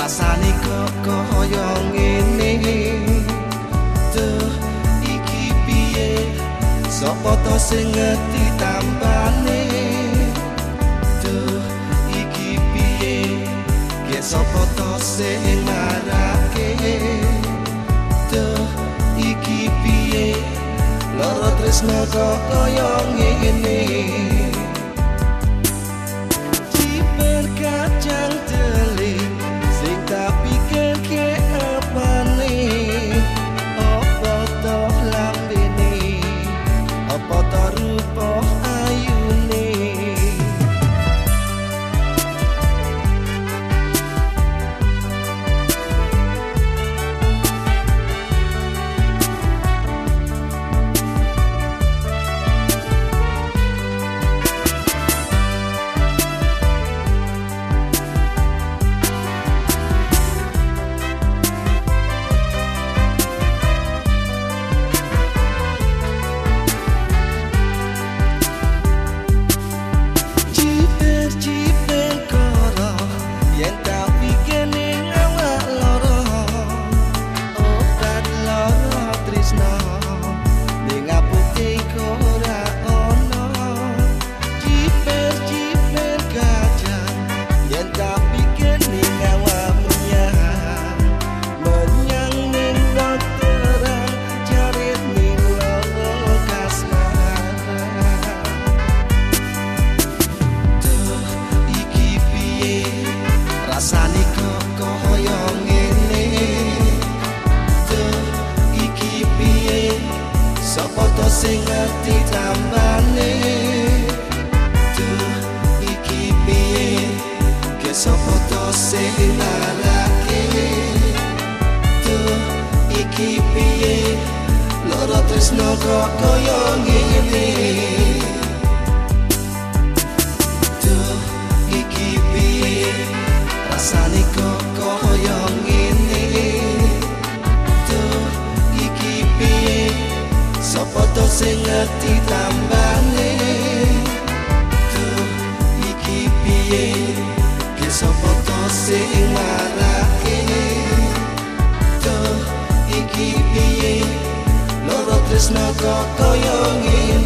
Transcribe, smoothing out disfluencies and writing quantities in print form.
rasane kok kaya ngene tuh iki piye sapa to sing ngerti tambane tuh iki piye ge sapa to sing marake tuh iki piye lara tresno kok kaya ngene kacang teli sing tak pikir ke apane apa to lambene apa to rupa ayune rasane kok kaya ngene tuh iki piye sapa to sing ngerti tambane tuh iki piye ge sapa to sing narake tuh iki piye lara tresno kok kaya ngene tuh iki piye rasane kok kaya ngene tuh iki piye sapa to sing ngerti tambane tuh iki piye ge sapa to sing marake tuh iki piye lara tresno kok kaya ngene